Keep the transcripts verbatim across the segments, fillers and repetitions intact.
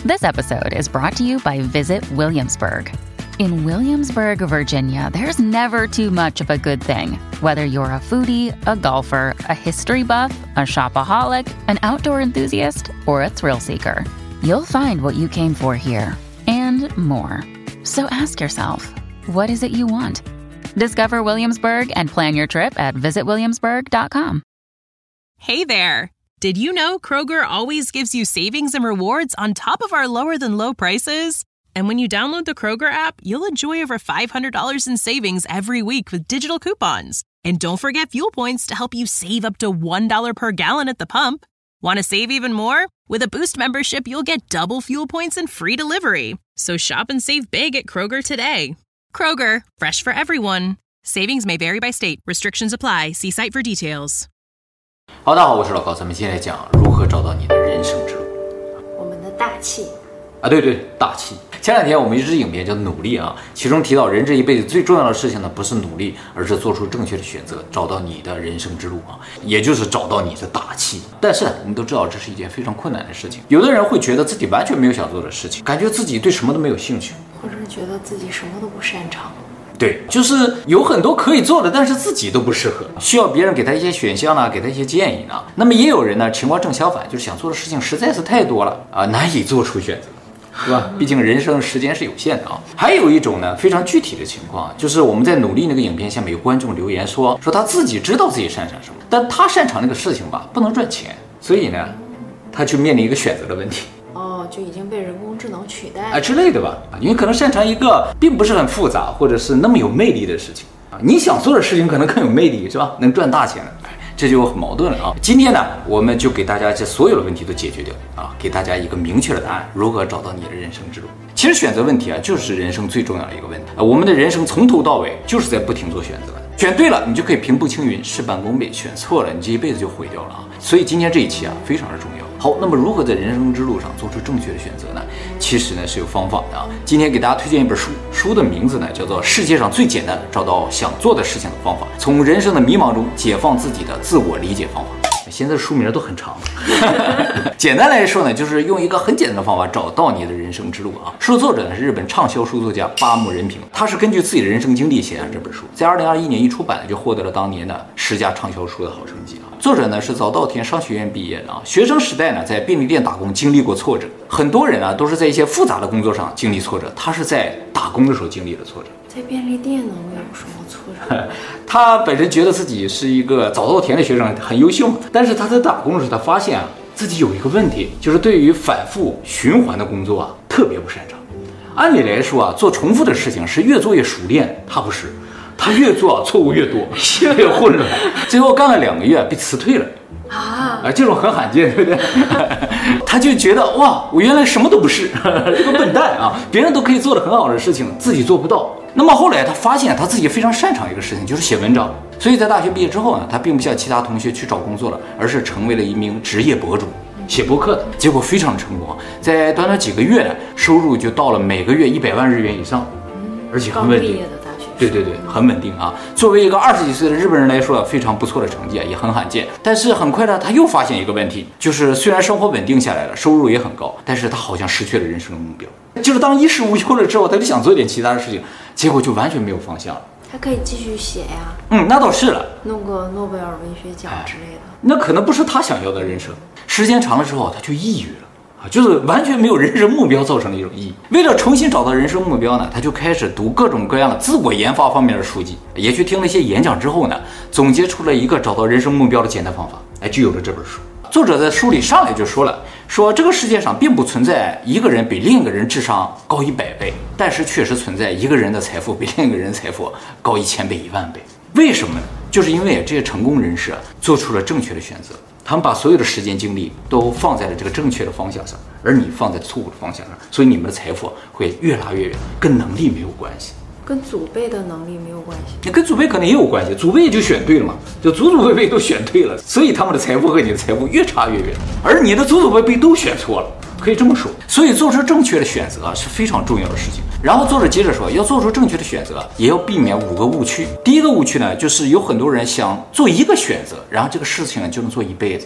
This episode is brought to you by Visit Williamsburg. In Williamsburg, Virginia, there's never too much of a good thing. Whether you're a foodie, a golfer, a history buff, a shopaholic, an outdoor enthusiast, or a thrill seeker, you'll find what you came for here and more. So ask yourself, what is it you want? Discover Williamsburg and plan your trip at visit williamsburg dot com. Hey there! Did you know Kroger always gives you savings and rewards on top of our lower-than-low prices? And when you download the Kroger app, you'll enjoy over five hundred dollars in savings every week with digital coupons. And don't forget fuel points to help you save up to one dollar per gallon at the pump. Want to save even more? With a Boost membership, you'll get double fuel points and free delivery. So shop and save big at Kroger today. Kroger, fresh for everyone. Savings may vary by state. Restrictions apply. See site for details. 好，大家好，我是老高，咱们今天来讲如何找到你的人生之路。 我们的大气啊，对对，大气。前两天我们一支影片叫努力啊，其中提到人这一辈子最重要的事情呢，不是努力，而是做出正确的选择，找到你的人生之路啊，也就是找到你的大气。但是我们都知道这是一件非常困难的事情，有的人会觉得自己完全没有想做的事情，感觉自己对什么都没有兴趣， 或者是觉得自己什么都不擅长。 对，就是有很多可以做的，但是自己都不适合，需要别人给他一些选项呢，给他一些建议呢。那么也有人呢，情况正相反，就是想做的事情实在是太多了啊，难以做出选择。对吧？毕竟人生时间是有限的啊。还有一种呢，非常具体的情况，就是我们在努力那个影片下面有观众留言说，说他自己知道自己擅长什么，但他擅长那个事情吧，不能赚钱，所以呢，他就面临一个选择的问题。 哦，就已经被人工智能取代啊之类的吧？因为可能擅长一个并不是很复杂或者是那么有魅力的事情啊，你想做的事情可能更有魅力，是吧？能赚大钱的。这就很矛盾了啊！今天呢，我们就给大家这所有的问题都解决掉啊，给大家一个明确的答案，如何找到你的人生之路。其实选择问题啊，就是人生最重要的一个问题啊。我们的人生从头到尾就是在不停做选择的，选对了，你就可以平步青云，事半功倍；选错了，你这一辈子就毁掉了啊！所以今天这一期啊，非常的重要。好，那么如何在人生之路上做出正确的选择呢？其实呢是有方法的啊。今天给大家推荐一本书，书的名字呢叫做《世界上最简单的找到想做的事情的方法》，从人生的迷茫中解放自己的自我理解方法。现在书名都很长，简单来说呢，就是用一个很简单的方法找到你的人生之路啊。书的作者呢是日本畅销书作家八木仁平，他是根据自己的人生经历写下这本书，在二零二一年一出版就获得了当年的十佳畅销书的好成绩啊。作者呢是早稻田商学院毕业的啊，学生时代呢在便利店打工经历过挫折，很多人啊都是在一些复杂的工作上经历挫折，他是在打工的时候经历了挫折。 在便利店能有什么挫折？ 他本身觉得自己是一个早稻田的学生，很优秀嘛，但是他在打工的时候，他发现啊自己有一个问题，就是对于反复循环的工作啊特别不擅长。按理来说啊，做重复的事情是越做越熟练，他不是，他越做错误越多，越来越混乱，最后干了两个月被辞退了。啊，这种很罕见，对不对？他就觉得哇，我原来什么都不是，这个笨蛋啊！别人都可以做得很好的事情，自己做不到。那么后来他发现他自己非常擅长一个事情，就是写文章。所以在大学毕业之后呢，他并不像其他同学去找工作了，而是成为了一名职业博主，写博客的。结果非常成功，在短短几个月呢，收入就到了每个月一百万日元以上，而且很稳定。对对对，很稳定啊！作为一个二十几岁的日本人来说，非常不错的成绩啊，也很罕见。但是很快呢，他又发现一个问题，就是虽然生活稳定下来了，收入也很高，但是他好像失去了人生的目标。就是当衣食无忧了之后，他就想做点其他的事情，结果就完全没有方向了。 他可以继续写呀， 嗯，那倒是了， 弄个诺贝尔文学奖之类的。 那可能不是他想要的人生。时间长了之后，他就抑郁了。啊，就是完全没有人生目标造成的一种意义。为了重新找到人生目标呢，他就开始读各种各样的自我研发方面的书籍，也去听了一些演讲之后呢，总结出了一个找到人生目标的简单方法，哎，就有了这本书。作者在书里上来就说了，说这个世界上并不存在一个人比另一个人智商高一百倍，但是确实存在一个人的财富比另一个人的财富高一千倍、一万倍。为什么呢？就是因为这些成功人士啊，做出了正确的选择。他们把所有的时间精力都放在了这个正确的方向上，而你放在错误的方向上，所以你们的财富会越拉越远，跟能力没有关系， 跟祖辈的能力没有关系。 你跟祖辈可能也有关系，祖辈就选对了嘛，就祖祖辈辈都选对了，所以他们的财富和你的财富越差越远，而你的祖祖辈辈都选错了，可以这么说。所以做出正确的选择是非常重要的事情。然后作者接着说，要做出正确的选择，也要避免五个误区。第一个误区呢，就是有很多人想做一个选择，然后这个事情呢就能做一辈子。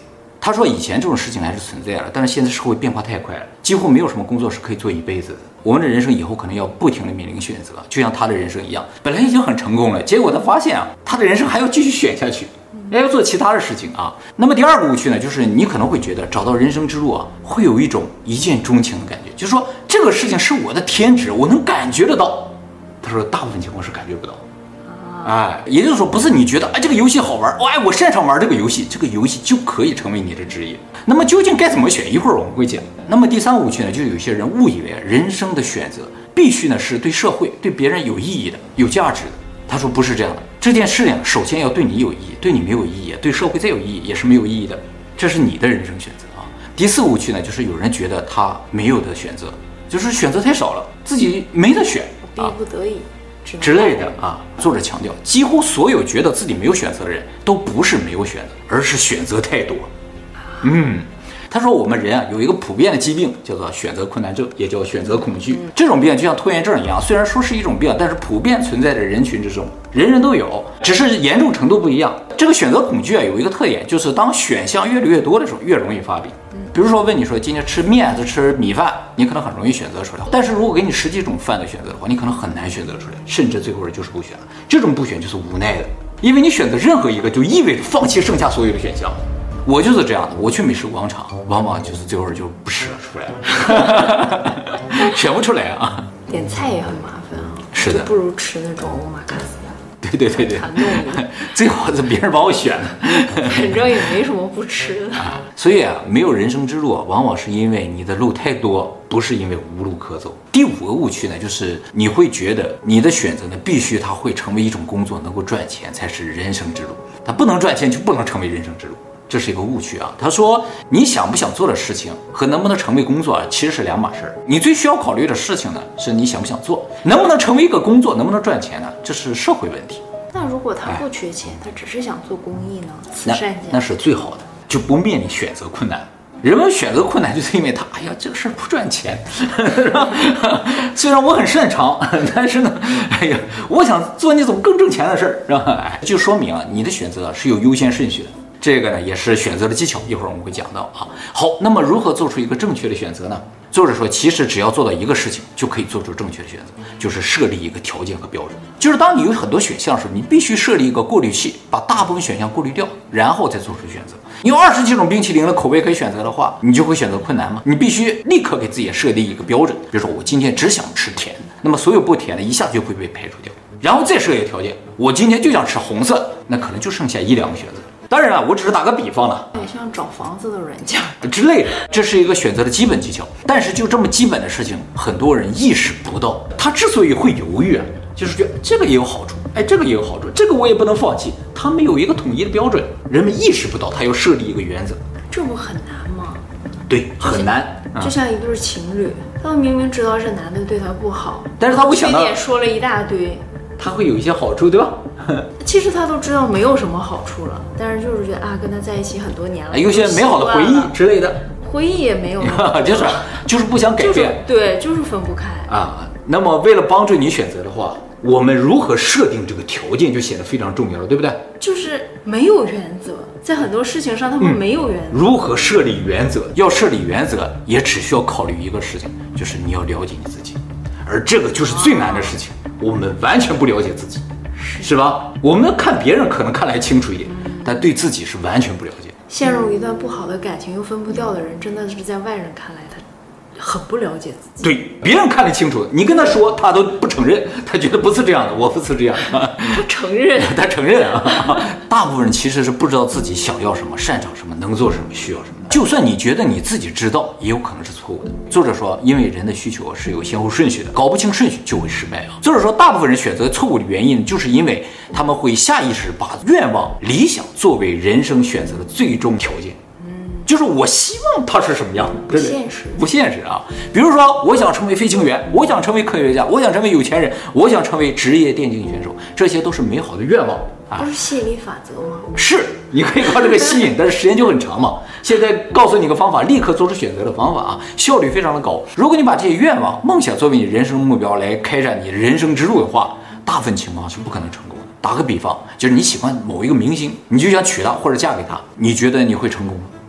他说以前这种事情还是存在的，但是现在社会变化太快了，几乎没有什么工作是可以做一辈子的。我们的人生以后可能要不停的面临选择，就像他的人生一样，本来已经很成功了，结果他发现啊，他的人生还要继续选下去，还要做其他的事情啊。那么第二个误区呢，就是你可能会觉得找到人生之路啊，会有一种一见钟情的感觉，就是说这个事情是我的天职，我能感觉得到。他说大部分情况是感觉不到。哎，也就是说，不是你觉得哎这个游戏好玩，哎我擅长玩这个游戏，这个游戏就可以成为你的职业。那么究竟该怎么选？一会儿我们会讲。那么第三个误区呢，就有些人误以为人生的选择必须呢是对社会、对别人有意义的、有价值的。他说不是这样的，这件事情首先要对你有意义，对你没有意义，对社会再有意义也是没有意义的，这是你的人生选择啊。第四个误区呢，就是有人觉得他没有的选择，就是选择太少了，自己没得选， 逼不得已。 之类的啊，作者强调，几乎所有觉得自己没有选择的人都不是没有选择，而是选择太多。嗯，他说我们人啊有一个普遍的疾病，叫做选择困难症，也叫选择恐惧。嗯、这种病就像拖延症一样，虽然说是一种病，但是普遍存在在人群之中，人人都有，只是严重程度不一样。这个选择恐惧啊有一个特点，就是当选项越来越多的时候，越容易发病。比如说问你说今天吃面还是吃米饭，你可能很容易选择出来，但是如果给你十几种饭的选择的话，你可能很难选择出来，甚至最后就是不选了。这种不选就是无奈的，因为你选择任何一个就意味着放弃剩下所有的选项。我就是这样的，我去美食广场往往就是最后就不吃了出来选不出来啊。 点菜也很麻烦啊， 是的， 就不如吃那种欧玛卡斯。 对对对对，最好是别人帮我选的， 反正也没什么不吃的啊。所以啊，没有人生之路啊，往往是因为你的路太多，不是因为无路可走。第五个误区呢，就是你会觉得你的选择呢，必须它会成为一种工作，能够赚钱才是人生之路，它不能赚钱就不能成为人生之路。这是一个误区啊！他说，你想不想做的事情和能不能成为工作啊，其实是两码事儿。你最需要考虑的事情呢，是你想不想做，能不能成为一个工作，能不能赚钱呢？这是社会问题。 那如果他不缺钱，哎、他只是想做公益呢？慈善家那, 那是最好的，就不面临选择困难。人们选择困难，就是因为他，哎呀，这个事儿不赚钱，是吧？虽然我很擅长，但是呢，哎呀，我想做那种更挣钱的事儿，是吧？哎，就说明啊，你的选择是有优先顺序的。这个呢也是选择的技巧，一会儿我们会讲到啊。好，那么如何做出一个正确的选择呢？作者说，其实只要做到一个事情，就可以做出正确的选择，就是设立一个条件和标准。就是当你有很多选项的时候，你必须设立一个过滤器，把大部分选项过滤掉，然后再做出选择。你有二十几种冰淇淋的口味可以选择的话，你就会选择困难吗？你必须立刻给自己设立一个标准，比如说我今天只想吃甜，那么所有不甜的一下就会被排除掉，然后再设一个条件，我今天就想吃红色，那可能就剩下一两个选择。当然了，我只是打个比方了， 也像找房子的软件之类的，这是一个选择的基本技巧。但是就这么基本的事情，很多人意识不到。他之所以会犹豫啊，就是觉得这个也有好处，哎，这个也有好处，这个我也不能放弃。他没有一个统一的标准，人们意识不到他要设立一个原则。 这不很难吗？ 对，很难。 就像一对情侣，他们明明知道这男的对他不好， 但是他会想到缺点说了一大堆， 他会有一些好处，对吧？ 其实他都知道没有什么好处了，但是就是觉得啊，跟他在一起很多年了， 有些美好的回忆之类的， 回忆也没有就是就是不想改变、 就是，对，就是分不开啊。那么为了帮助你选择的话，我们如何设定这个条件就显得非常重要了，对不对？ 就是没有原则，在很多事情上他们没有原则、 嗯。如何设立原则？要设立原则，也只需要考虑一个事情，就是你要了解你自己，而这个就是最难的事情。啊、我们完全不了解自己。是吧？我们看别人可能看来清楚一点，但对自己是完全不了解。 陷入一段不好的感情又分不掉的人，真的是在外人看来他很不了解自己。 对，别人看得清楚，你跟他说他都不承认，他觉得不是这样的，我不是这样的。 他承认， 他承认啊。大部分人其实是不知道自己想要什么、擅长什么、能做什么、需要什么。就算你觉得你自己知道，也有可能是错误的。作者说，因为人的需求是有先后顺序的，搞不清顺序就会失败啊。作者说，大部分人选择错误的原因，就是因为他们会下意识把愿望、理想作为人生选择的最终条件。就是我希望他是什么样的， 不现实， 不现实啊！比如说，我想成为飞行员，我想成为科学家，我想成为有钱人，我想成为职业电竞选手，这些都是美好的愿望啊！ 不是吸引力法则吗？ 是，你可以靠这个吸引，但是时间就很长嘛。现在告诉你个方法，立刻做出选择的方法啊，效率非常的高。如果你把这些愿望、梦想作为你人生目标来开展你人生之路的话，大部分情况是不可能成功的。打个比方，就是你喜欢某一个明星，你就想娶她或者嫁给他，你觉得你会成功吗？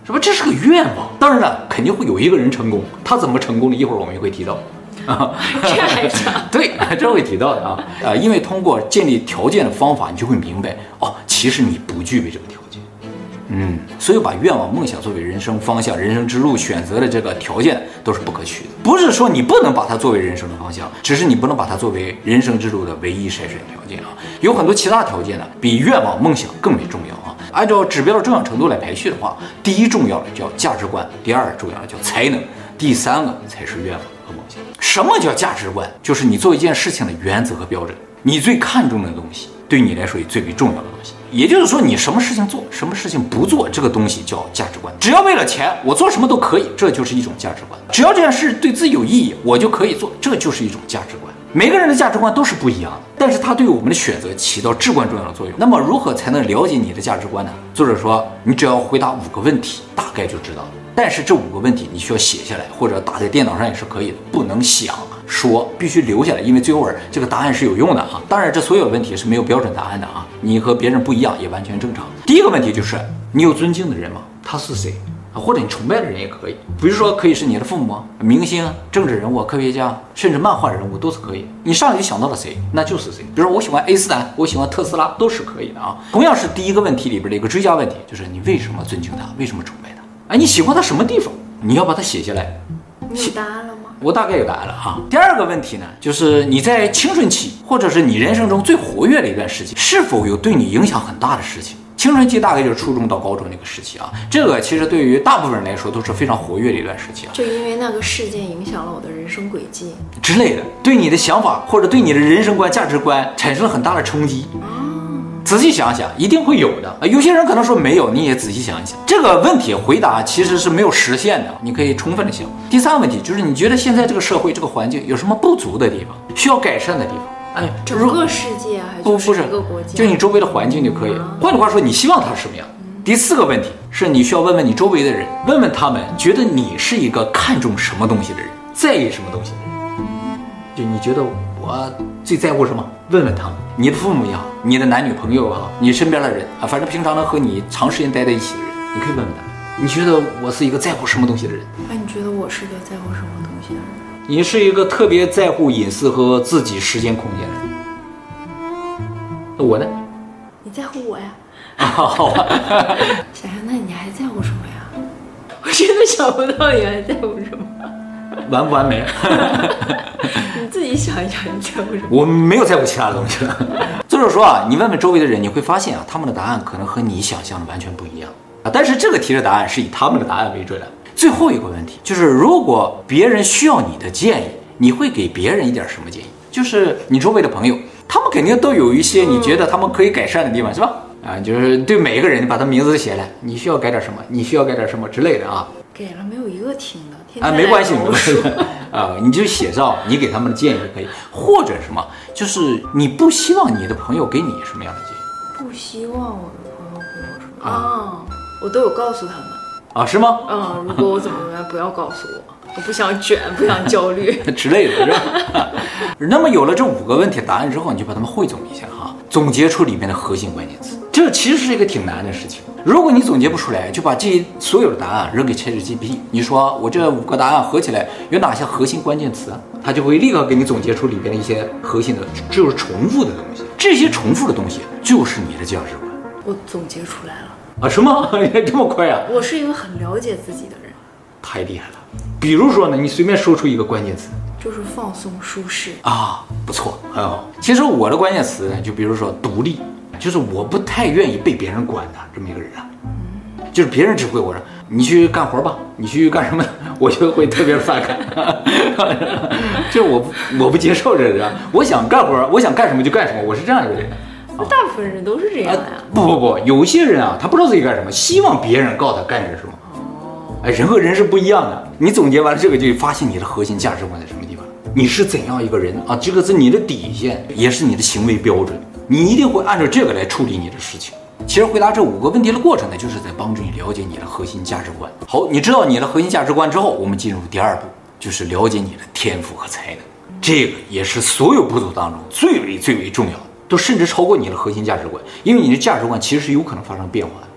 是吧？这是个愿望。当然了，肯定会有一个人成功，他怎么成功的？一会儿我们也会提到。 啊，这还讲对，这会提到的啊。呃，因为通过建立条件的方法，你就会明白哦，其实你不具备这个条件。嗯，所以把愿望、梦想作为人生方向、人生之路选择的这个条件都是不可取的。不是说你不能把它作为人生的方向，只是你不能把它作为人生之路的唯一筛选条件啊。有很多其他条件呢，比愿望、梦想更为重要啊。按照指标的重要程度来排序的话，第一重要的叫价值观，第二重要的叫才能，第三个才是愿望和梦想。什么叫价值观？就是你做一件事情的原则和标准，你最看重的东西，对你来说也最为重要的东西。也就是说，你什么事情做，什么事情不做，这个东西叫价值观。只要为了钱，我做什么都可以，这就是一种价值观。只要这件事对自己有意义，我就可以做，这就是一种价值观。每个人的价值观都是不一样的，但是它对我们的选择起到至关重要的作用。那么，如何才能了解你的价值观呢？作者说，你只要回答五个问题，大概就知道了。但是这五个问题你需要写下来，或者打在电脑上也是可以的，不能想说，必须留下来，因为最后这个答案是有用的啊。当然，这所有问题是没有标准答案的啊，你和别人不一样也完全正常。第一个问题就是，你有尊敬的人吗？他是谁？或者你崇拜的人也可以，比如说可以是你的父母、明星、政治人物、科学家，甚至漫画人物都是可以。你上来就想到了谁，那就是谁。比如说我喜欢 A 斯坦，我喜欢特斯拉，都是可以的啊。同样是第一个问题里边的一个追加问题，就是你为什么尊敬他，为什么崇拜他？哎，你喜欢他什么地方？你要把它写下来。 你有答案了吗？ 我大概有答案了哈。第二个问题呢，就是你在青春期或者是你人生中最活跃的一段时期，是否有对你影响很大的事情？青春期大概就是初中到高中那个时期啊，这个其实对于大部分人来说都是非常活跃的一段时期啊。 就因为那个事件影响了我的人生轨迹之类的，对你的想法或者对你的人生观、价值观产生了很大的冲击。仔细想想，一定会有的。有些人可能说没有，你也仔细想一想，这个问题回答其实是没有实现的，你可以充分的想。第三个问题就是，你觉得现在这个社会、这个环境有什么不足的地方，需要改善的地方？哎， 整个世界还是不不是一个国家， 就你周围的环境就可以。换句话说，你希望它是什么样？第四个问题是你需要问问你周围的人，问问他们觉得你是一个看重什么东西的人，在意什么东西的人。就你觉得我最在乎什么？问问他们，你的父母也好，你的男女朋友也好，你身边的人啊，反正平常能和你长时间待在一起的人，你可以问问他。你觉得我是一个在乎什么东西的人？ 哎，你觉得我是个在乎什么东西的人？ 你是一个特别在乎隐私和自己时间空间的人。那我呢？ 你在乎我呀？ 啊，好吧。 想想，那你还在乎什么呀？我真的想不到你还在乎什么。 完不完美？ 你自己想一想，你在乎什么？ 我没有在乎其他的东西了。作者说啊，你问问周围的人，你会发现啊，他们的答案可能和你想象的完全不一样啊。但是这个题的答案是以他们的答案为准的。最后一个问题就是，如果别人需要你的建议，你会给别人一点什么建议？就是你周围的朋友，他们肯定都有一些你觉得他们可以改善的地方，是吧？啊，就是对每一个人把他名字写来，你需要改点什么，你需要改点什么之类的啊。 给了没有一个听的，天天啊，没关系，没关系啊，你就写上你给他们的建议就可以，或者什么，就是你不希望你的朋友给你什么样的建议？ 不希望我的朋友给我什么啊？我都有告诉他们啊，是吗？ 嗯，如果我怎么样，不要告诉我，我不想卷，不想焦虑之类的，是吧？那么有了这五个问题答案之后，你就把它们汇总一下哈，总结出里面的核心关键词。这其实是一个挺难的事情。如果你总结不出来，就把这些所有的答案扔给 ChatGPT， 你说我这五个答案合起来有哪些核心关键词啊？它就会立刻给你总结出里边的一些核心的，就是重复的东西。这些重复的东西就是你的价值观。 我总结出来了啊？什么？这么快啊？ 我是一个很了解自己的人。 太厉害了。比如说呢，你随便说出一个关键词， 就是放松舒适啊，不错，很好。其实我的关键词呢，就比如说独立。就是我不太愿意被别人管的这么一个人啊，就是别人指挥我说你去干活吧，你去干什么，我就会特别反感。就是我我不接受这个人，我想干活，我想干什么就干什么，我是这样一个人。 那大部分人都是这样呀、啊。 不不不，有些人啊，他不知道自己干什么，希望别人告诉他干点什么。哎，人和人是不一样的。你总结完了这个，就发现你的核心价值观在什么地方，你是怎样一个人啊？这个是你的底线，也是你的行为标准。你一定会按照这个来处理你的事情。其实回答这五个问题的过程呢，就是在帮助你了解你的核心价值观。好，你知道你的核心价值观之后，我们进入第二步，就是了解你的天赋和才能。这个也是所有步骤当中最为最为重要的，都甚至超过你的核心价值观，因为你的价值观其实是有可能发生变化的。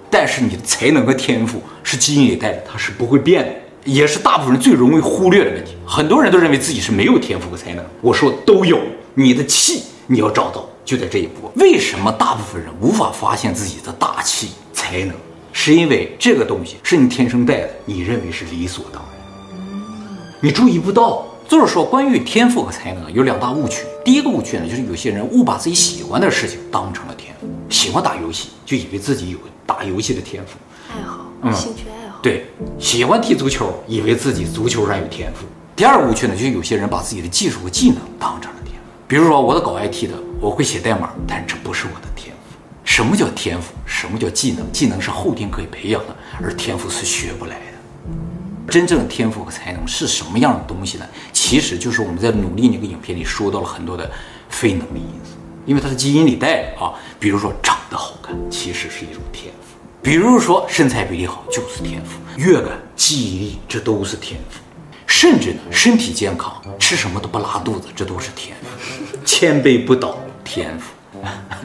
但是你的才能和天赋是基因里带着，它是不会变的，也是大部分人最容易忽略的问题。很多人都认为自己是没有天赋和才能，我说都有，你的气你要找到，就在这一步。为什么大部分人无法发现自己的大气才能？是因为这个东西是你天生带的，你认为是理所当然，你注意不到。作者说，关于天赋和才能有两大误区。第一个误区呢，就是有些人误把自己喜欢的事情当成了天赋，喜欢打游戏就以为自己有打游戏的天赋， 爱好， 嗯， 兴趣爱好。 对，喜欢踢足球，以为自己足球上有天赋。第二个误区呢，就是有些人把自己的技术和技能当成了天赋。比如说，我的搞 I T 的，我会写代码，但这不是我的天赋。什么叫天赋？什么叫技能？技能是后天可以培养的，而天赋是学不来的。真正的天赋和才能是什么样的东西呢？其实就是我们在努力那个影片里说到了很多的非能力因素，因为它是基因里带的啊。比如说长得好看，其实是一种天赋；比如说身材比例好就是天赋，乐感、记忆力这都是天赋；甚至呢身体健康，吃什么都不拉肚子，这都是天赋；千杯不倒，天赋，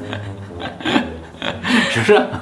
是不是？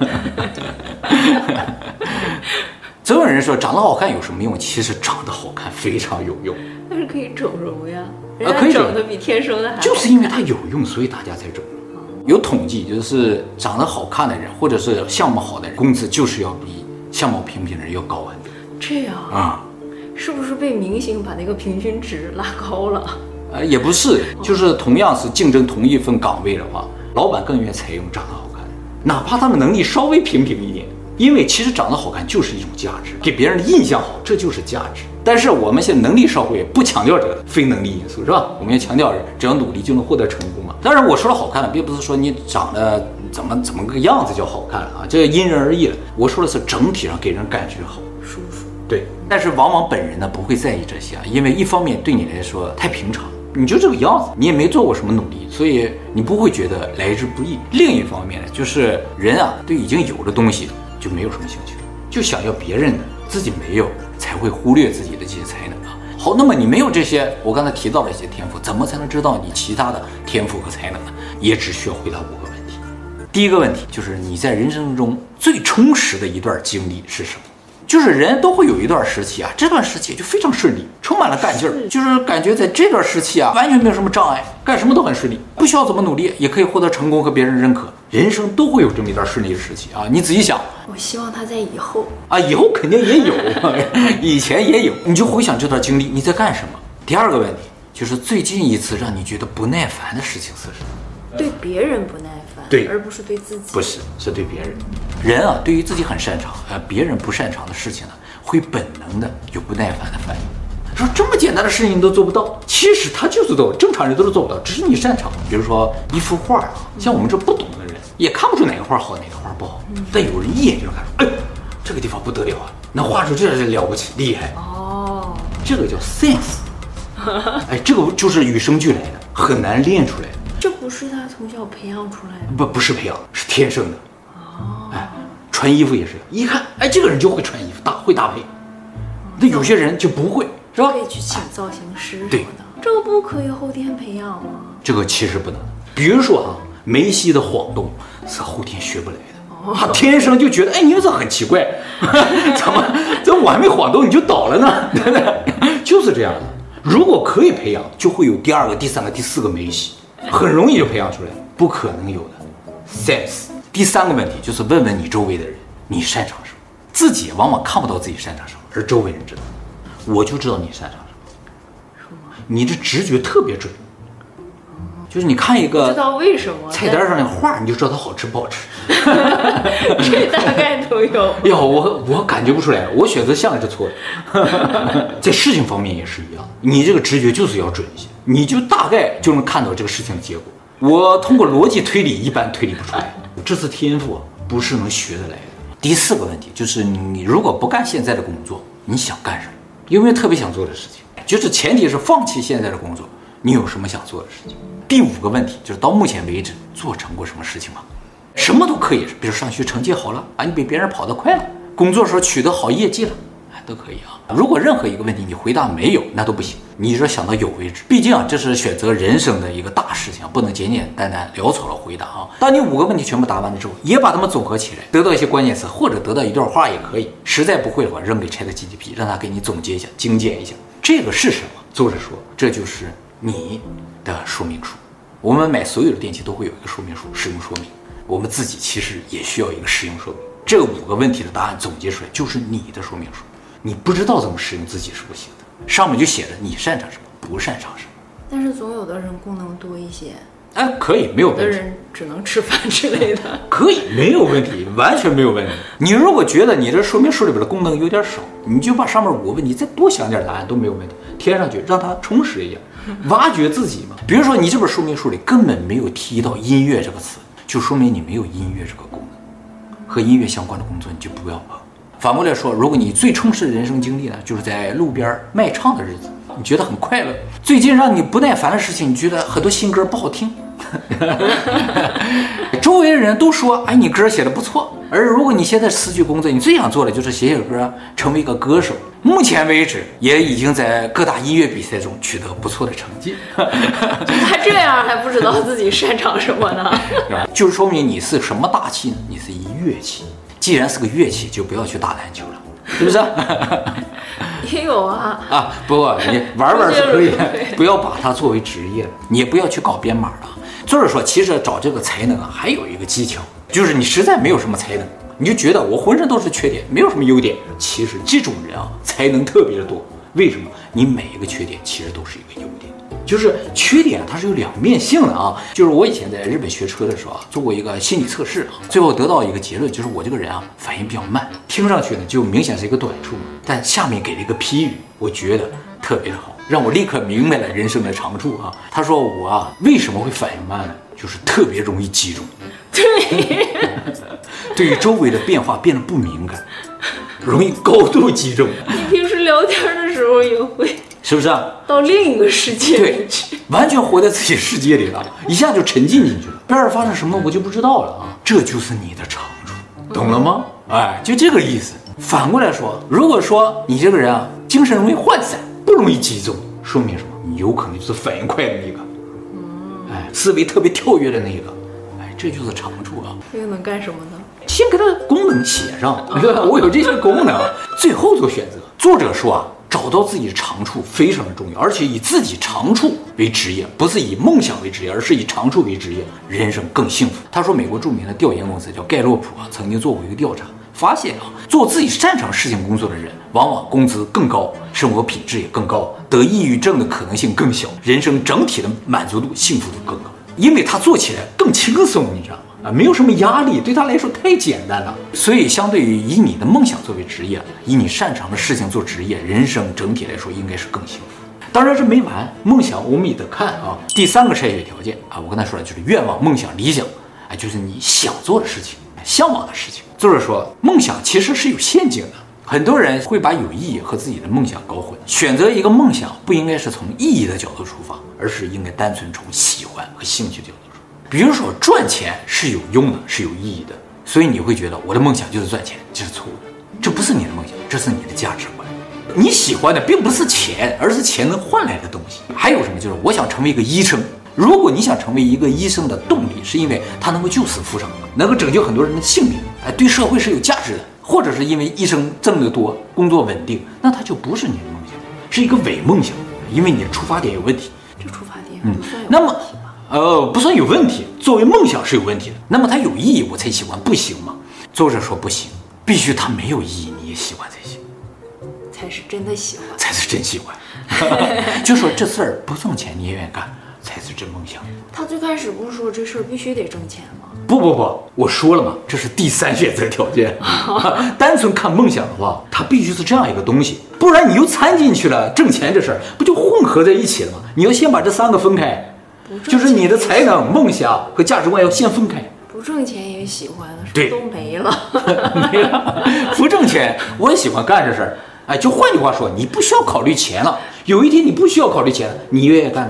总有人说长得好看有什么用？其实长得好看非常有用， 但是可以整容呀，人啊，可以家整的比天生的还好。 就是因为它有用，所以大家才整容。有统计，就是长得好看的人，或者是相貌好的人，工资就是要比相貌平平的人要高很多。 这样啊、 嗯，是不是被明星把那个平均值拉高了？ 呃，也不是，就是同样是竞争同一份岗位的话，老板更愿意采用长得好看的，哪怕他们能力稍微平平一点。因为其实长得好看就是一种价值，给别人的印象好，这就是价值。但是我们现在能力社会不强调这个非能力因素，是吧？我们要强调只要努力就能获得成功嘛。当然我说的好看了，并不是说你长得怎么怎么个样子叫好看了啊，这因人而异了。我说的是整体上给人感觉好、 舒服。 对，但是往往本人呢不会在意这些啊，因为一方面对你来说太平常，你就这个样子，你也没做过什么努力，所以你不会觉得来之不易。另一方面呢，就是人啊对已经有的东西就没有什么兴趣，就想要别人的，自己没有，才会忽略自己的这些才能啊。好，那么你没有这些，我刚才提到的一些天赋，怎么才能知道你其他的天赋和才能呢？也只需要回答五个问题。第一个问题就是你在人生中最充实的一段经历是什么？就是人都会有一段时期啊，这段时期就非常顺利，充满了干劲儿，就是感觉在这段时期啊，完全没有什么障碍，干什么都很顺利，不需要怎么努力，也可以获得成功和别人认可。人生都会有这么一段顺利的时期啊，你仔细想， 我希望他在以后啊，以后肯定也有，以前也有，你就回想这段经历，你在干什么？第二个问题就是最近一次让你觉得不耐烦的事情是什么？ 对别人不耐烦， 对， 而不是对自己。 不是，是对别人。人啊，对于自己很擅长，呃，别人不擅长的事情呢，会本能的有不耐烦的反应。说这么简单的事情你都做不到，其实他就是做，正常人都是做不到，只是你擅长。比如说一幅画啊，像我们这不懂的人也看不出哪个画好，哪个画不好，嗯、但有人一眼就能看出，哎，这个地方不得了啊，能画出这是了不起，厉害哦，这个叫 sense。哎，这个就是与生俱来的，很难练出来的。 这不是他从小培养出来的， 不不是培养，是天生的。哦，哎，穿衣服也是，一看，哎，这个人就会穿衣服，搭会搭配。那有些人就不会，是吧？ 可以去请造型师什么的。 对， 这个不可以后天培养吗？ 这个其实不能。比如说啊，梅西的晃动是后天学不来的，他天生就觉得，哎，你这很奇怪，怎么这我还没晃动你就倒了呢？对不对？就是这样的。如果可以培养，就会有第二个、第三个、第四个梅西。很容易就培养出来，不可能有的 sense。 第三个问题就是问问你周围的人，你擅长什么？自己往往看不到自己擅长什么，而周围人知道。我就知道你擅长什么，你这直觉特别准，就是你看一个不知道为什么菜单上的画，你就知道它好吃不好吃。 这大概都有。 呀，我我感觉不出来，我选择项是错的。在事情方面也是一样，你这个直觉就是要准一些，你就大概就能看到这个事情的结果。我通过逻辑推理一般推理不出来，这是天赋，不是能学得来的。第四个问题就是你如果不干现在的工作，你想干什么？有没有特别想做的事情？就是前提是放弃现在的工作，你有什么想做的事情？第五个问题就是到目前为止做成过什么事情吗？什么都可以，比如上学成绩好了啊，你比别人跑得快了，工作时候取得好业绩了，哎，都可以啊。 如果任何一个问题你回答没有，那都不行，你只想到有为止。毕竟啊，这是选择人生的一个大事情，不能简简单单潦草的回答啊。当你五个问题全部答完了之后，也把它们总合起来，得到一些关键词，或者得到一段话也可以。实在不会的话，扔给 ChatGPT， 让他给你总结一下、精简一下。这个是什么？作者说，这就是你的说明书。我们买所有的电器都会有一个说明书，使用说明。我们自己其实也需要一个使用说明。这五个问题的答案总结出来就是你的说明书。你不知道怎么使用自己是不行的，上面就写着你擅长什么，不擅长什么。 但是总有的人功能多一些， 哎，可以，没有问题。 有的人只能吃饭之类的， 可以，没有问题，完全没有问题。你如果觉得你这说明书里边的功能有点少，你就把上面五个问题再多想点答案都没有问题，填上去，让它充实一下，挖掘自己嘛。比如说你这本说明书里根本没有提到音乐这个词，就说明你没有音乐这个功能，和音乐相关的工作你就不要碰。反过来说，如果你最充实的人生经历呢，就是在路边卖唱的日子，你觉得很快乐。最近让你不耐烦的事情，你觉得很多新歌不好听，周围的人都说，哎，你歌写的不错。而如果你现在失去工作，你最想做的就是写写歌，成为一个歌手。目前为止，也已经在各大音乐比赛中取得不错的成绩。 他这样还不知道自己擅长什么呢？ 就是说明你是什么大器呢？你是一乐器。既然是个乐器，就不要去打篮球了，是不是？ 也有啊啊，不，你玩玩是可以，不要把它作为职业，你也不要去搞编码了。作者说，其实找这个才能啊，还有一个技巧，就是你实在没有什么才能，你就觉得我浑身都是缺点，没有什么优点。其实这种人啊，才能特别的多。为什么？你每一个缺点其实都是一个优点。就是缺点它是有两面性的啊，就是我以前在日本学车的时候啊，做过一个心理测试啊，最后得到一个结论，就是我这个人啊反应比较慢，听上去呢就明显是一个短处，但下面给了一个批语，我觉得特别的好，让我立刻明白了人生的长处啊。他说我啊为什么会反应慢呢？就是特别容易激中， 对， 对于周围的变化变得不敏感，容易高度集中。 你平时聊天的时候也会。 是不是啊？ 到另一个世界里去， 完全活在自己世界里了，一下就沉浸进去了。边上发生什么我就不知道了啊！这就是你的长处，懂了吗？哎，就这个意思。反过来说，如果说你这个人啊，精神容易涣散，不容易集中，说明什么？你有可能就是反应快的那个，哎，思维特别跳跃的那个，哎，这就是长处啊。 这个能干什么呢？ 先给它功能写上，我有这些功能，最后做选择。作者说啊。找到自己的长处非常的重要，而且以自己长处为职业，不是以梦想为职业，而是以长处为职业，人生更幸福。他说，美国著名的调研公司叫盖洛普啊，曾经做过一个调查，发现啊，做自己擅长事情工作的人，往往工资更高，生活品质也更高，得抑郁症的可能性更小，人生整体的满足度、幸福度更高，因为他做起来更轻松，你知道吗？啊，没有什么压力，对他来说太简单了。所以，相对于以你的梦想作为职业，以你擅长的事情做职业，人生整体来说应该是更幸福。当然这没完，梦想我们也得看啊。第三个筛选条件啊，我刚才说了，就是愿望、梦想、理想，哎，就是你想做的事情、向往的事情。作者说，梦想其实是有陷阱的，很多人会把有意义和自己的梦想搞混。选择一个梦想，不应该是从意义的角度出发，而是应该单纯从喜欢和兴趣的角度。比如说赚钱是有用的，是有意义的，所以你会觉得我的梦想就是赚钱，这是错误的，这不是你的梦想，这是你的价值观。你喜欢的并不是钱，而是钱能换来的东西。还有什么？就是我想成为一个医生。如果你想成为一个医生的动力是因为他能够救死扶伤，能够拯救很多人的性命，哎，对社会是有价值的，或者是因为医生挣得多，工作稳定，那他就不是你的梦想，是一个伪梦想，因为你的出发点有问题。 这出发点不算有问题吧？ 那么呃，不算有问题，作为梦想是有问题的。那么它有意义，我才喜欢，不行吗？作者说不行，必须它没有意义，你也喜欢才行， 才是真的喜欢， 才是真喜欢。就说这事儿不挣钱你也愿意干，才是真梦想。 他最开始不是说这事儿必须得挣钱吗？ 不不不，我说了嘛，这是第三选择条件。单纯看梦想的话，它必须是这样一个东西，不然你又掺进去了挣钱这事儿，不就混合在一起了吗？你要先把这三个分开。就是你的才能、梦想和价值观要先分开。 不挣钱也喜欢， 对， 都没了， 没了。不挣钱我也喜欢干这事儿。哎，就换句话说，你不需要考虑钱了。有一天你不需要考虑钱了，你愿意干的事情，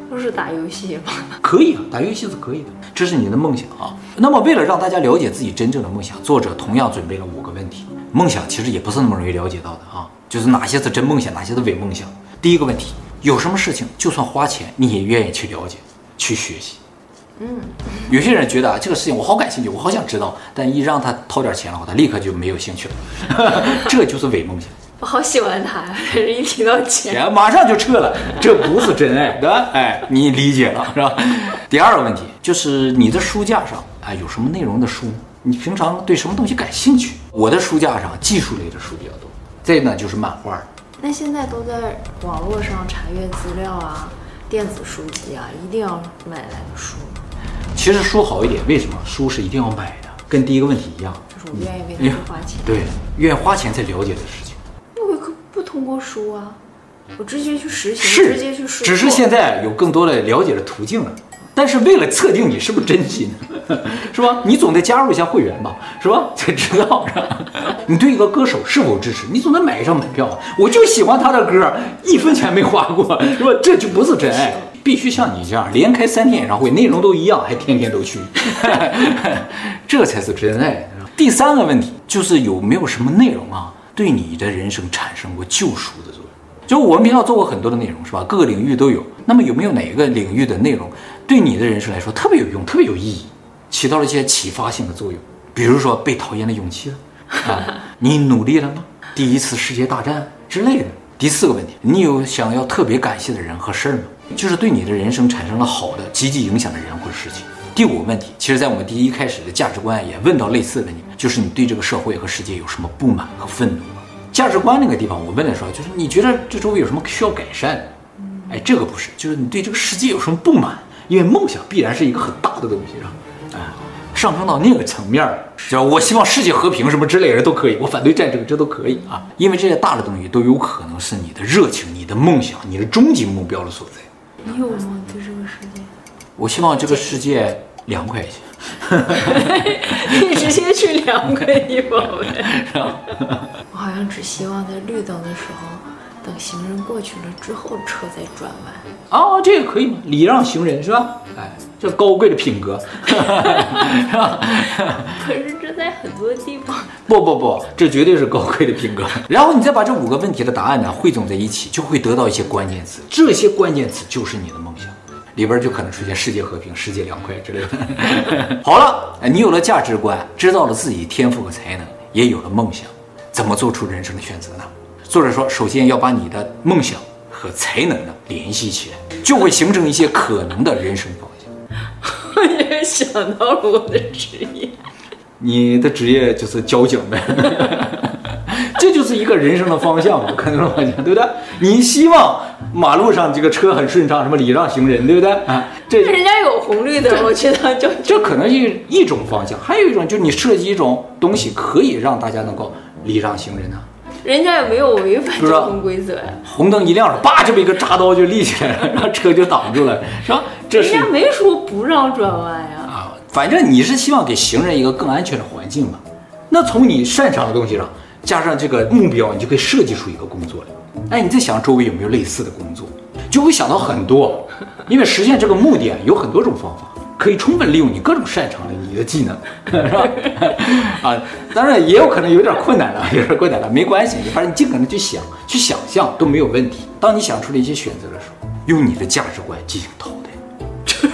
不是打游戏吗？ 可以啊，打游戏是可以的，这是你的梦想啊。那么为了让大家了解自己真正的梦想，作者同样准备了五个问题。梦想其实也不是那么容易了解到的啊，就是哪些是真梦想，哪些是伪梦想。第一个问题，有什么事情就算花钱你也愿意去了解去学习？嗯，有些人觉得啊，这个事情我好感兴趣，我好想知道，但一让他掏点钱的话，他立刻就没有兴趣了，这就是伪梦想。 我好喜欢他，但是一提到钱， 马上就撤了，这不是真爱，对吧？哎，你理解了是吧？第二个问题就是你的书架上啊有什么内容的书？你平常对什么东西感兴趣？我的书架上技术类的书比较多，再呢就是漫画。 那现在都在网络上查阅资料啊，电子书籍啊，一定要买来的书。 其实书好一点，为什么？书是一定要买的，跟第一个问题一样， 就是我愿意为它花钱。 对，愿意花钱才了解的事情。 我可不通过书啊，我直接去实行， 是直接去试。 只是现在有更多的了解的途径了。但是为了测定你是不是真心，是吧？你总得加入一下会员吧，是吧？才知道是吧？你对一个歌手是否支持，你总得买一张门票啊。我就喜欢他的歌，一分钱没花过，是吧？这就不是真爱。必须像你这样连开三天演唱会，内容都一样，还天天都去，这才是真爱。第三个问题就是有没有什么内容啊，对你的人生产生过救赎的作用？就我们平常做过很多的内容，是吧？各个领域都有。那么有没有哪个领域的内容对你的人生来说特别有用、特别有意义，起到了一些启发性的作用？比如说被讨厌的勇气了啊，你努力了吗？第一次世界大战之类的。第四个问题，你有想要特别感谢的人和事儿吗？就是对你的人生产生了好的、积极影响的人或者事情。第五个问题，其实在我们第一开始的价值观也问到类似的问题，就是你对这个社会和世界有什么不满和愤怒吗？价值观那个地方，我问的时候，就是你觉得这周围有什么需要改善的？哎，这个不是，就是你对这个世界有什么不满？因为梦想必然是一个很大的东西，是吧？哎，上升到那个层面，就我希望世界和平什么之类的都可以，我反对战争，这都可以啊。因为这些大的东西都有可能是你的热情、你的梦想、你的终极目标的所在。 你有吗？对这个世界？ 我希望这个世界凉快一些。 你直接去凉快地方呗。我好像只希望在绿灯的时候，等行人过去了之后，车再转弯。 哦，这个可以吗？礼让行人是吧？哎，这高贵的品格，是吧？ 可是这在很多地方， 不不不，这绝对是高贵的品格。然后你再把这五个问题的答案呢汇总在一起，就会得到一些关键词。这些关键词就是你的梦想，里边就可能出现世界和平、世界凉快之类的。好了，你有了价值观，知道了自己天赋和才能，也有了梦想，怎么做出人生的选择呢？作者说，首先要把你的梦想和才能呢联系起来，就会形成一些可能的人生方向。 我也想到了我的职业， 你的职业就是交警呗，这就是一个人生的方向，可能是方向，对不对？你希望马路上这个车很顺畅，什么礼让行人，对不对啊？这人家有红绿灯，我去当交警， 这可能是一种方向，还有一种就是你设计一种东西，可以让大家能够礼让行人啊。 人家也没有违反交通规则呀。 红灯一亮了，叭，这么一个铡刀就立起来了，然后车就挡住了，是吧？这是人家没说不让转弯呀。 啊，反正你是希望给行人一个更安全的环境嘛。那从你擅长的东西上加上这个目标，你就可以设计出一个工作来。哎，你再想周围有没有类似的工作，就会想到很多。因为实现这个目的有很多种方法，可以充分利用你各种擅长的你的技能，是吧？啊，当然也有可能有点困难了，有点困难了，没关系，反正你尽可能去想、去想象都没有问题。当你想出了一些选择的时候，用你的价值观进行淘汰。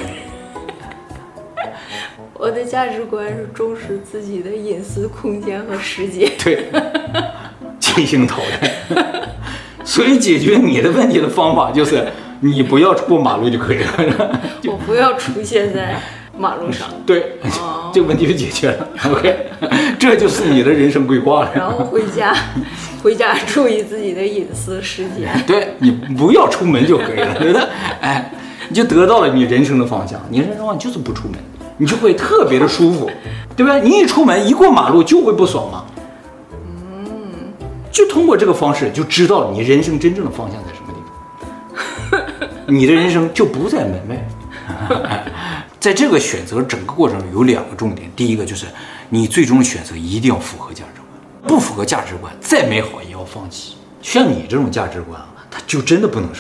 我的价值观是重视自己的隐私空间和时间。 对，进行淘汰。所以解决你的问题的方法就是你不要过马路就可以了。 我不要出现在马路上。 对，哦、这个问题就解决了。OK， 这就是你的人生规划了。 然后回家，回家注意自己的隐私时间。 对，你不要出门就可以了，对不对？哎，你就得到了你人生的方向。你人生方向就是不出门，你就会特别的舒服，对不对？你一出门一过马路就会不爽嘛。嗯，就通过这个方式就知道了你人生真正的方向在什么地方。你的人生就不在门外。在这个选择整个过程中有两个重点，第一个就是你最终的选择一定要符合价值观，不符合价值观再美好也要放弃。像你这种价值观啊，它就真的不能上班，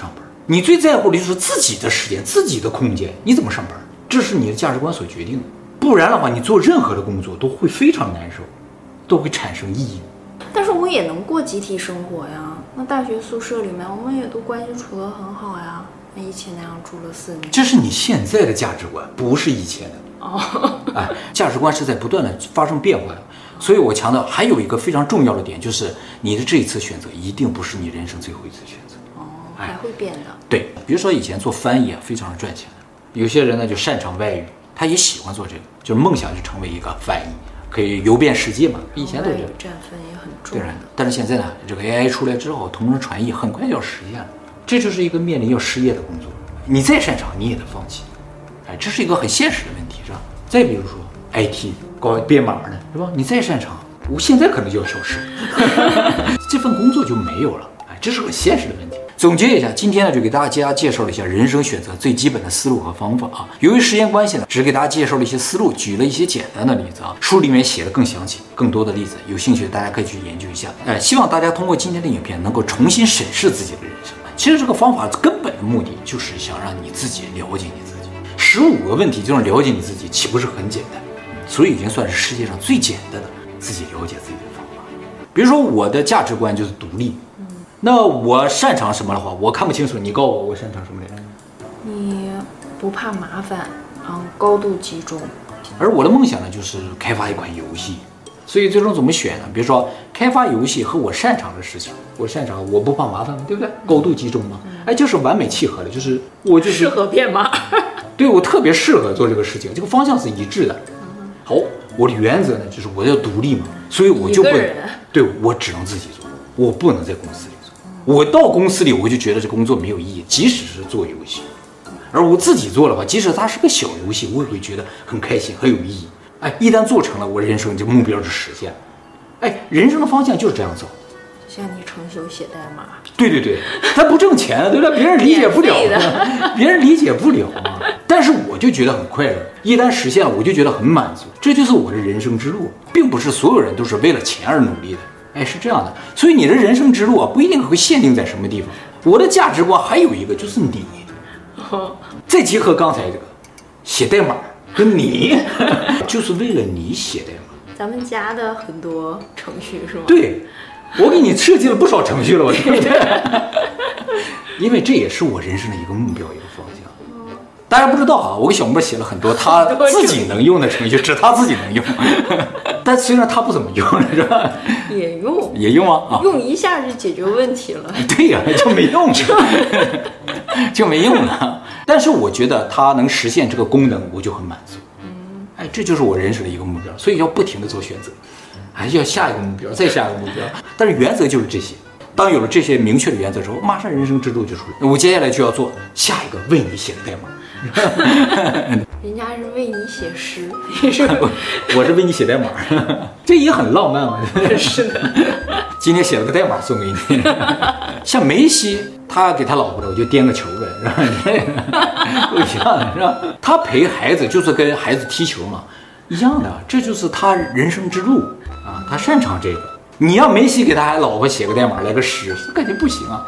你最在乎的就是自己的时间、自己的空间，你怎么上班？这是你的价值观所决定的。不然的话，你做任何的工作都会非常难受，都会产生意义。 但是我也能过集体生活呀。那大学宿舍里面，我们也都关系处得很好呀。那以前那样住了四年， 这是你现在的价值观，不是以前的。哦，哎，价值观是在不断的发生变化的。所以我强调，还有一个非常重要的点，就是你的这一次选择一定不是你人生最后一次选择。 哦，还会变的。 对，比如说以前做翻译啊，非常的赚钱的。有些人呢就擅长外语，他也喜欢做这个，就是梦想就成为一个翻译，可以游遍世界嘛。以前都这样， 占分也很重。 对，但是现在呢，这个 A I 出来之后，同声传译很快就要实现了，这就是一个面临要失业的工作。你再擅长，你也得放弃。哎，这是一个很现实的问题，是吧？再比如说 I T 搞编码呢，是吧？你再擅长，我现在可能就要消失，这份工作就没有了。哎，这是很现实的问题。总结一下，今天呢就给大家介绍了一下人生选择最基本的思路和方法啊。由于时间关系呢，只给大家介绍了一些思路，举了一些简单的例子啊。书里面写的更详细，更多的例子，有兴趣的大家可以去研究一下。哎，希望大家通过今天的影片能够重新审视自己的人生。其实这个方法根本的目的就是想让你自己了解你自己。十五个问题就能了解你自己，岂不是很简单？所以已经算是世界上最简单的自己了解自己的方法。比如说我的价值观就是独立。那我擅长什么的话，我看不清楚，你告诉我我擅长什么来？ 你不怕麻烦，然后高度集中。 而我的梦想呢，就是开发一款游戏。所以最终怎么选呢？比如说开发游戏和我擅长的事情，我擅长我不怕麻烦嘛，对不对？高度集中嘛，哎，就是完美契合的，就是我就是适合编码。 对，我特别适合做这个事情，这个方向是一致的。好，我的原则呢，就是我要独立嘛，所以我就不对，我只能自己做，我不能在公司里。我到公司里，我就觉得这工作没有意义，即使是做游戏，而我自己做的话，即使它是个小游戏，我也会觉得很开心，很有意义。哎，一旦做成了，我人生这目标就实现了。哎，人生的方向就是这样走。 像你程修写代码， 对对对，他不挣钱，对吧？别人理解不了，别人理解不了嘛。但是我就觉得很快乐，一旦实现了，我就觉得很满足。这就是我的人生之路，并不是所有人都是为了钱而努力的。哎，是这样的，所以你的人生之路啊，不一定会限定在什么地方。我的价值观还有一个就是你，再结合刚才这个写代码跟你，就是为了你写代码。 咱们家的很多程序是吗？ 对，我给你设计了不少程序了，我对不对？因为这也是我人生的一个目标，一个方向。大家不知道啊，我给小莫写了很多他自己能用的程序，只他自己能用。但虽然他不怎么用，是吧？ 也用， 也用啊，啊用一下就解决问题了。 对呀、啊，就没用，就没用了。但是我觉得他能实现这个功能，我就很满足。嗯，哎，这就是我人生的一个目标，所以要不停的做选择，还要下一个目标，再下一个目标。但是原则就是这些。当有了这些明确的原则之后，马上人生之路就出来。我接下来就要做下一个为你写的代码。 人家是为你写诗， 我, 我是为你写代码，这也很浪漫嘛。 是的， 今天写了个代码送给你。像梅西，他给他老婆的，我就颠个球呗，是吧？不一样的是吧？他陪孩子就是跟孩子踢球嘛，一样的，这就是他人生之路啊，他擅长这个。你让梅西给他老婆写个代码来个诗，感觉不行啊。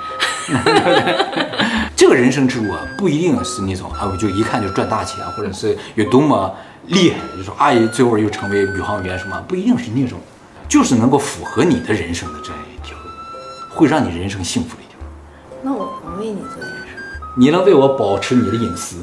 这个人生之路啊，不一定是那种啊，我就一看就赚大钱，或者是有多么厉害的，就说阿姨最后又成为宇航员什么，不一定是那种，就是能够符合你的人生的这样一条路，会让你人生幸福的一条路。 那我能为你做点什么？ 你能为我保持你的隐私，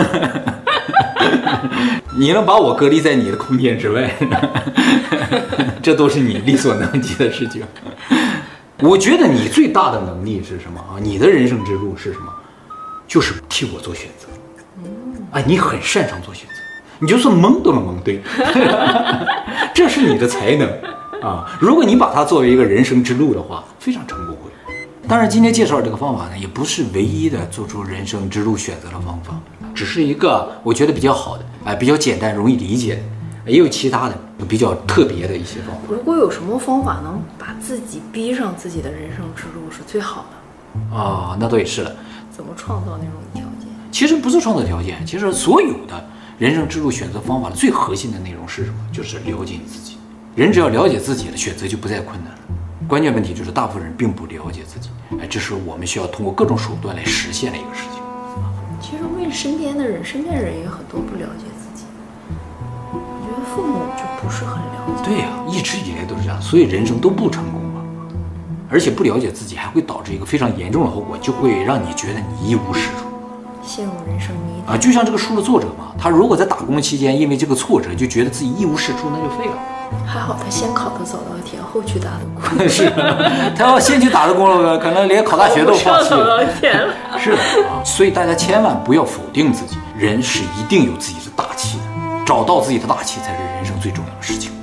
你能把我隔离在你的空间之外，这都是你力所能及的事情。我觉得你最大的能力是什么啊？你的人生之路是什么？就是替我做选择。哎，你很擅长做选择，你就算蒙都能蒙对，这是你的才能啊！如果你把它作为一个人生之路的话，非常成功会。当然，今天介绍的这个方法呢，也不是唯一的做出人生之路选择的方法，只是一个我觉得比较好的，哎，比较简单、容易理解的。也有其他的比较特别的一些方法。 如果有什么方法能把自己逼上自己的人生之路，是最好的。 啊，那倒也是了。 怎么创造那种条件？ 其实不是创造条件，其实所有的人生之路选择方法的最核心的内容是什么？就是了解你自己。人只要了解自己了，选择就不再困难了。 关键问题就是大部分人并不了解自己，哎，这是我们需要通过各种手段来实现的一个事情。 其实为身边的人，身边人也很多不了解自己。我觉得父母就不是很了解。 对呀、啊，一直以来都是这样，所以人生都不成功嘛。而且不了解自己，还会导致一个非常严重的后果，就会让你觉得你一无是处， 陷入人生迷啊。就像这个书的作者嘛，他如果在打工期间因为这个挫折就觉得自己一无是处，那就废了。 还好他先考的早稻田，后去打的工。 是，他要先去打的工了，可能连考大学都放弃了。 早稻田了。 是的啊，所以大家千万不要否定自己，人是一定有自己的大气的，找到自己的大气才是人生最重要的事情。